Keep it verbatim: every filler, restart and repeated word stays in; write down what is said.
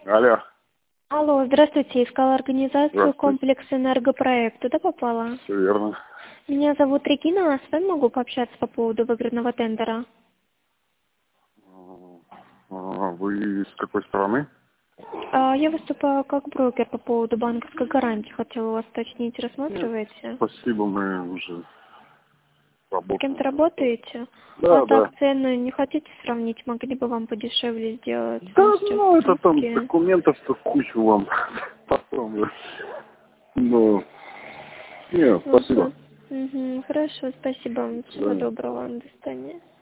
Алло. Алло, здравствуйте. Искала организацию Здравствуйте. комплекс энергопроект. Туда попала? Все верно. Меня зовут Регина. С вами могу пообщаться по поводу выигранного тендера? А, Вы с какой стороны? А, Я выступаю как брокер по поводу банковской гарантии. Хотела вас уточнить, Нет, рассматриваете? спасибо, мы уже С кем-то работаем. работаете? А Да, да. так, цены не хотите сравнить? Могли бы вам подешевле сделать? Да, Он сейчас ну это там низкий. документов-то кучу вам потом. Ну, нет, спасибо. Угу. Угу. Хорошо, спасибо вам. Всего Да. доброго. До свидания.